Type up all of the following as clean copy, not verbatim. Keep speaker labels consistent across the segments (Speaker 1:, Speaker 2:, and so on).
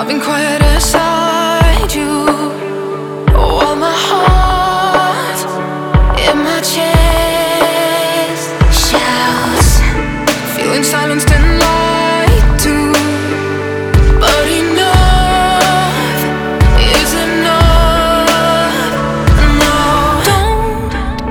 Speaker 1: I've been quiet inside you, while my heart in my chest shouts, feeling silenced and lied to. But enough is enough. No, don't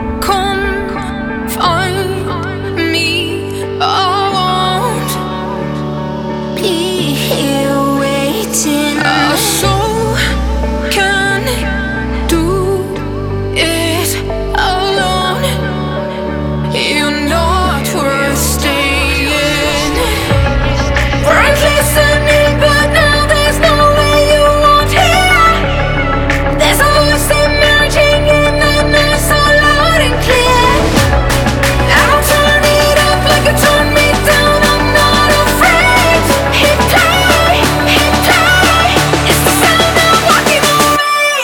Speaker 1: confine me. I won't be here waiting. Our soul can do it alone. You're not worth staying. We're listening, but now there's no way you won't hear. There's a voice emerging in the night, so loud and clear. Now turn it up like it turned me down. I'm not afraid. Hit play, hit play. It's the sound of walking away.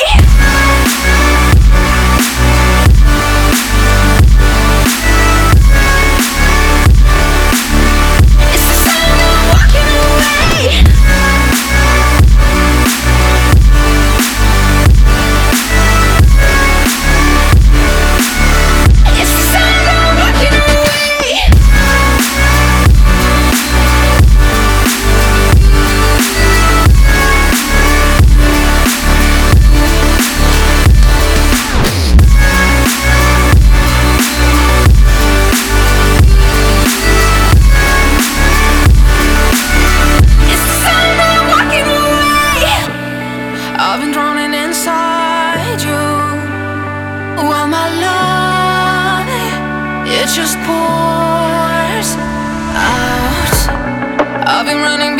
Speaker 1: It's the sound of walking away. It's the sound of walking away. It's the sound of walking away. I've been drowning inside you, while my love, it just pours out. I've been running